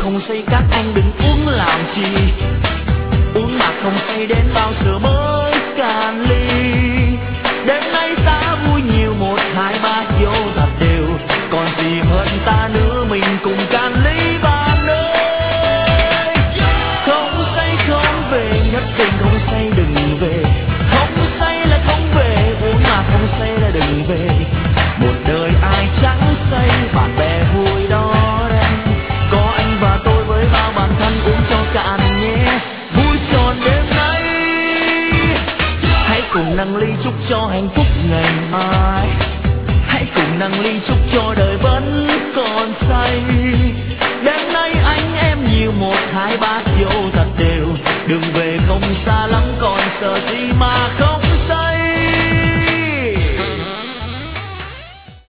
không say các anh đừng uống làm chi, uống mà không say đến bao giờ mới cạn ly. Đêm nay ta vui nhiều, 1, 2, 3 vô thật đều, còn gì hơn ta nữa, mình cùng cạn ly bạn ơi. Không say không về, nhất định không say đừng về, không say là không về, uống mà không say là đừng về. Một đời ai chẳng say, bạn bè vui đó đây, có anh và tôi với bao bạn thân uống cho cạn nhé, vui tròn đêm nay. Hãy cùng nâng ly chúc cho hạnh phúc ngày